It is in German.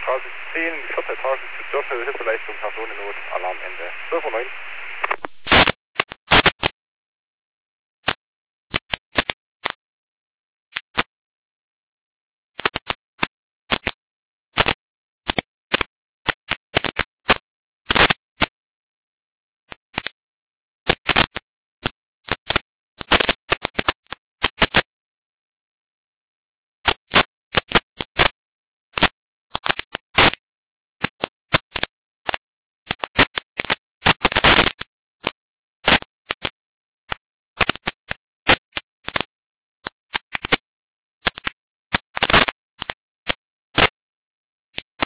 Straße 10, die 4. Etage, Hilfeleistung, Personennot, Alarmende. 12:09 Uhr.